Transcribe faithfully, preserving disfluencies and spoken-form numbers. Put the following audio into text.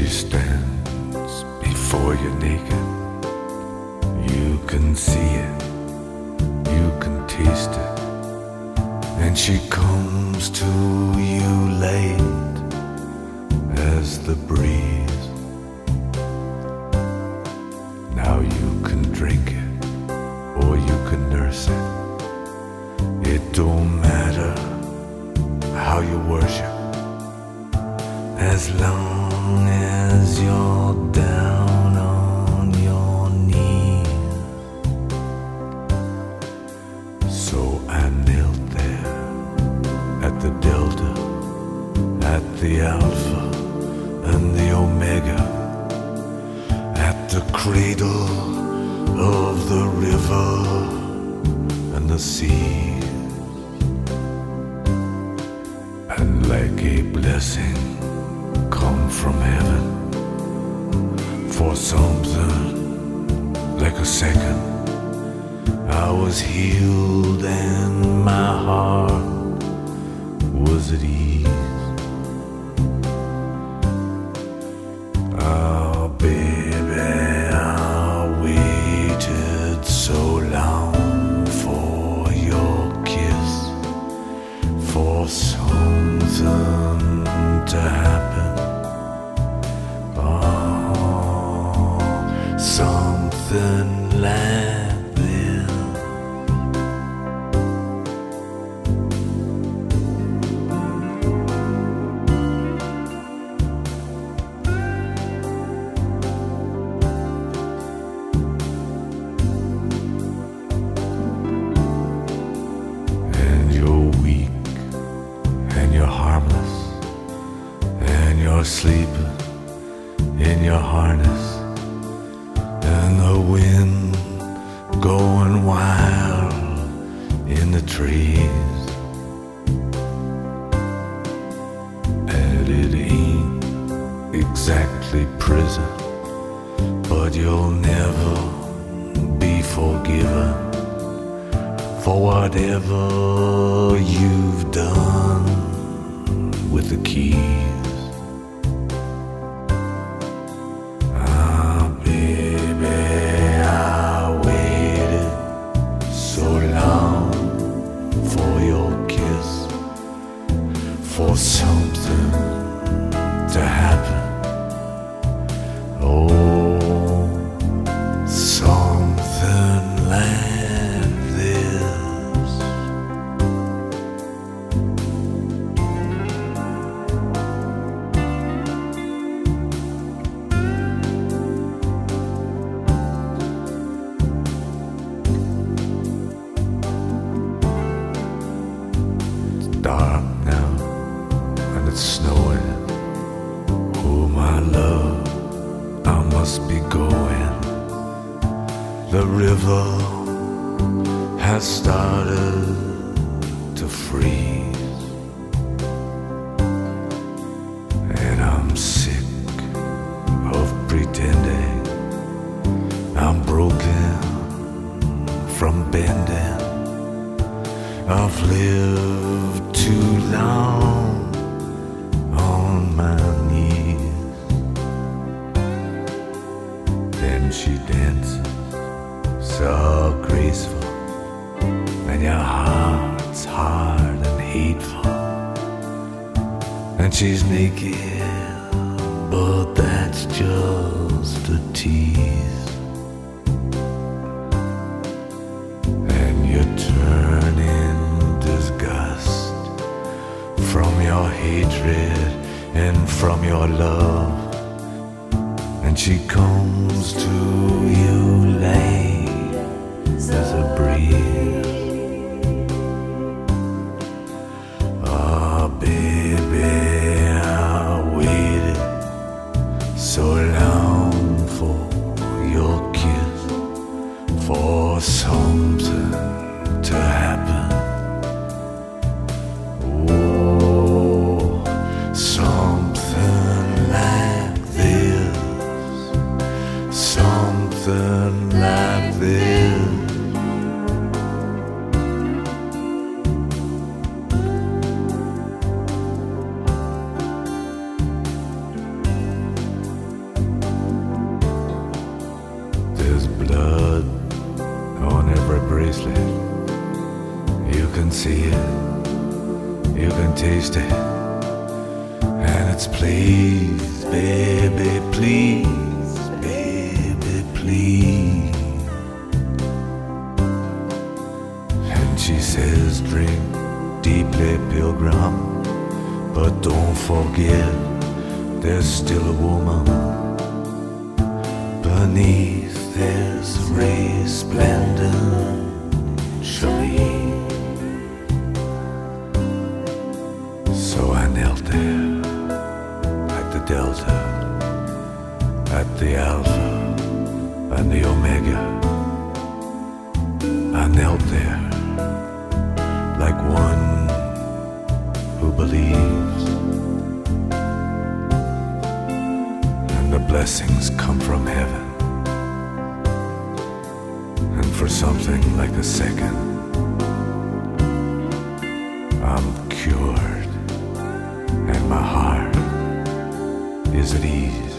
she stands before you naked. You can see it, you can taste it, and she comes to you late as the breeze. Now you can drink it or you can nurse it. It don't matter how you worship, as long as you're down on your knees. So I knelt there at the Delta, at the Alpha and the Omega, at the cradle of the river and the sea. And like a blessing come from heaven, for something like a second, I was healed and my heart was at ease. Oh baby, I waited so long for your kiss, for something to happen. Oh, something like this. And you're weak and you're harmless, and you're sleeping in your harness, and the wind going wild in the trees. And it ain't exactly prison, but you'll never be forgiven for whatever you've done with the keys. Ah, baby, I waited so long for your kiss, for something to happen. Oh, something like this. Dark now and it's snowing. Oh my love, I must be going. The river has started to freeze, and I'm sick of pretending. I'm broken from bending. I've lived too long on my knees. Then she dances so graceful, and your heart's hard and hateful. And she's naked, but that's just a tease. And you turn in disgust from your hatred and from your love, and she comes to you late as a breeze. Ah, baby, I waited so long for your kiss, for something to happen. Oh, something like this, something like this. can taste it, and it's please, baby, please, baby, please. And she says, drink deeply, pilgrim, but don't forget there's still a woman beneath this resplendent chemise. So I knelt there at the Delta, at the Alpha and the Omega. I knelt there like one who believes, and the blessings come from heaven. And for something like a second, I'm cured, and my heart is at ease.